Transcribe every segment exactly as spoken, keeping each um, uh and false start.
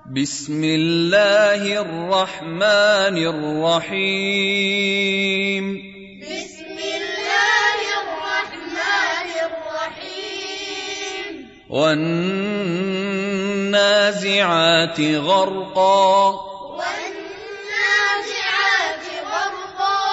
بسم الله الرحمن الرحيم بسم الله الرحمن الرحيم والنازعات غرقا والنازعات غرقا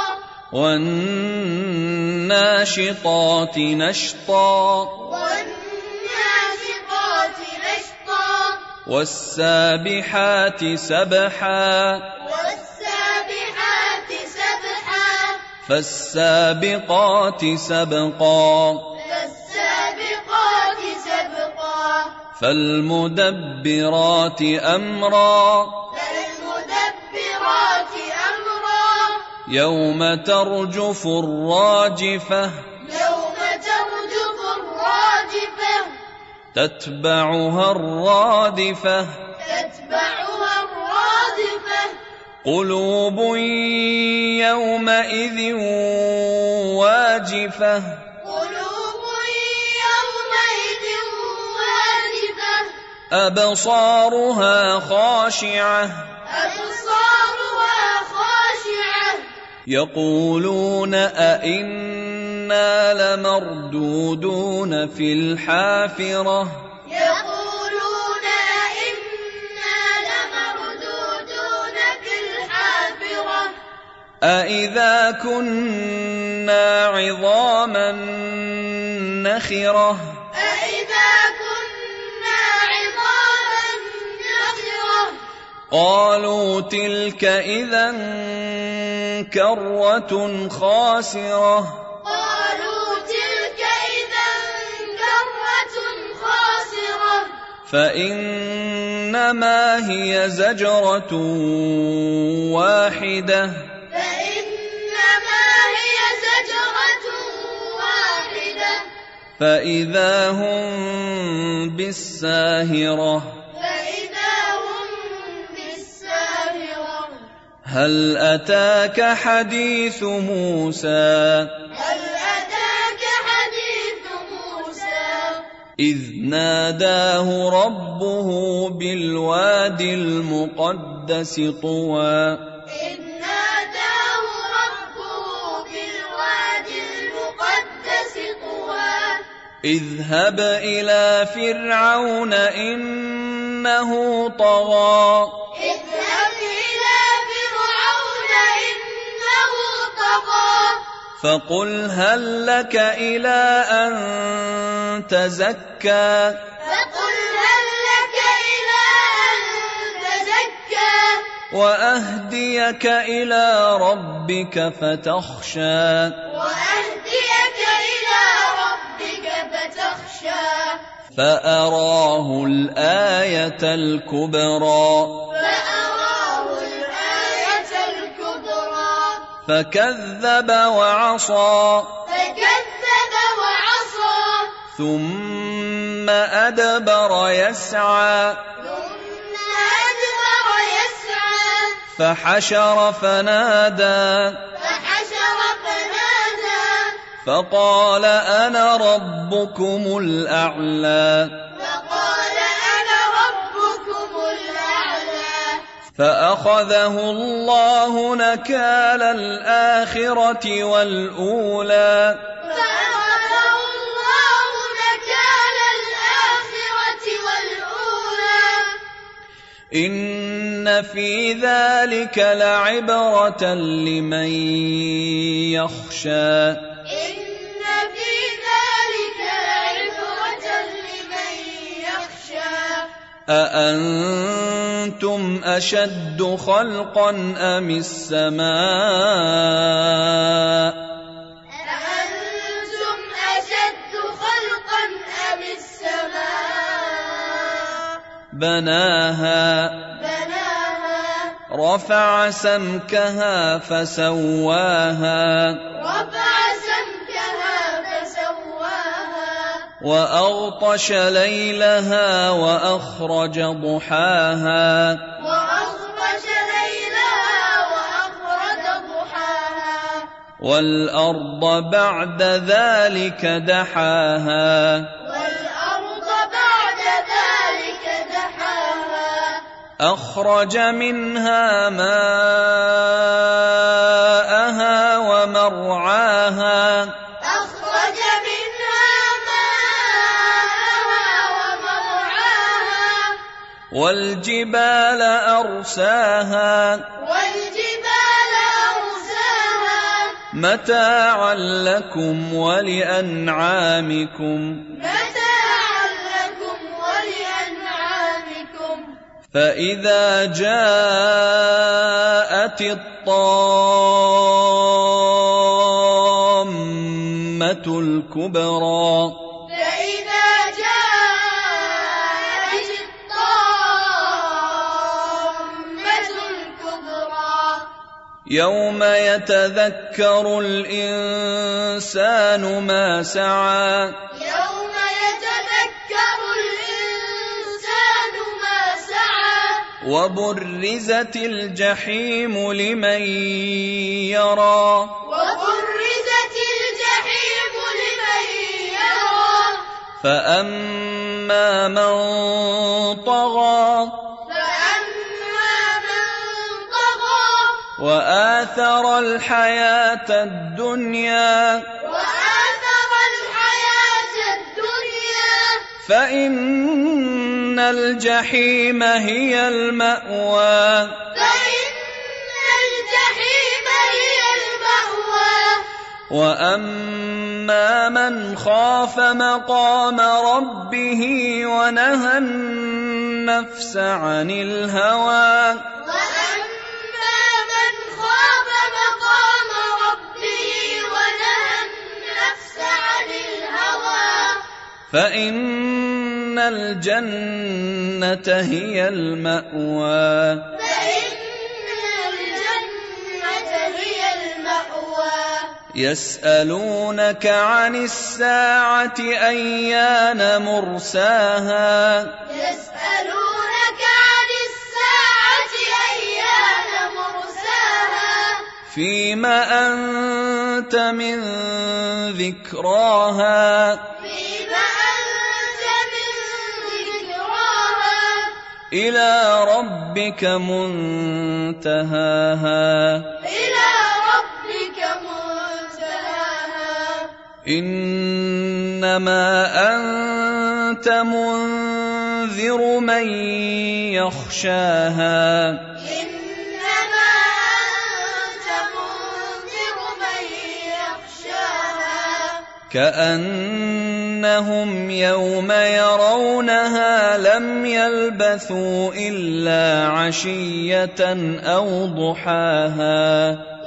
والناشطات نشطا والناشطات نشطا والسابحات سبحا والسابحات سبحا فالسابقات سبقا فالسابقات سبقا فالمدبرات أمرا فالمدبرات أمرا يوم ترجف الراجفة يوم ترجف الراجفة تتبعها الرادفة تتبعها الرادفة قلوب يومئذ واجفة قلوب يومئذ واجفة أبصارها خاشعة أبصارها خاشعة يقولون أئنا لمردودون في الحافرة يقولون إنا لمردودون في الحافرة أئذا كنا عظاما نخرة أإذا كنا عظاما نخرة قالوا تلك إذا كرة خاسرة قالوا تلك إذا كرة خاسرة فإنما هي زجرة واحدة فإنما هي زجرة واحدة فإذا هم بالساهرة فإذا هم بالساهرة هل أتاك حديث موسى هل أتاك حديث موسى إذ ناداه ربه بالواد المقدس طوى إذ ناداه ربه بالواد المقدس طوى اذهب إلى فرعون إنه طغى اذهب إلى فرعون إنه طغى فقل هل لك إلى أن تزكى فقل هل لك إلى أن تزكى وأهديك إلى ربك فتخشى وأهديك إلى ربك فتخشى فأراه الآية الكبرى فأراه الآية الكبرى فكذب وعصى فكذب وعصى ثم أدبر يسعى ثم أدبر يسعى فحشر فنادى فحشر فنادى فقال أنا ربكم الأعلى فقال أنا ربكم الأعلى فأخذه الله نكال الآخرة والأولى فأخذه الله نكال الآخرة والأولى إن في ذلك لعبرة لمن يخشى إن في ذلك لعبرة لمن يخشى أأنتم أشد خلقا أم السماء أأنتم أشد خلقا أم السماء بناها بناها رفع سمكها فسواها رفع سمكها فسواها وأغطش ليلها وأخرج ضحاها وأغطش ليلها وأخرج ضحاها والأرض بعد ذلك دحاها والأرض بعد ذلك دحاها أخرج منها ماءها ومرعاها أخرج منها ماءها ومرعاها والجبال أرساها والجبال أرساها متاعا لكم ولأنعامكم متاعا لكم ولأنعامكم فإذا جاءت الطامة الكبرى فإذا جاءت الطامة الكبرى يوم يتذكر الإنسان ما سعى يوم يتذكر الإنسان ما سعى وبرزت الجحيم لمن يرى وبرزت الجحيم لمن يرى فأما من طغى فأما من طغى وآثر الحياة الدنيا وآثر الحياة الدنيا فإن الجحيم هي المأوى فإن الجحيم هي المأوى وأما من خاف مقام ربه ونهى النفس عن الهوى وأما من خاف مقام ربه ونهى النفس عن الهوى فإن الجنة هي المأوى فإن الجنة هي المأوى يسألونك عن الساعة أيان مرساها يسألونك عن الساعة أيان مرساها فيما أنت من ذكراها فيما أنت من ذكراها إلى ربك منتهاها إلى ربك منتهاها إنما أنت منذر من يخشاها إنما أنت منذر من يخشاها كأنهم يوم يرونها لم يلبثوا إلا عشية أو ضحاها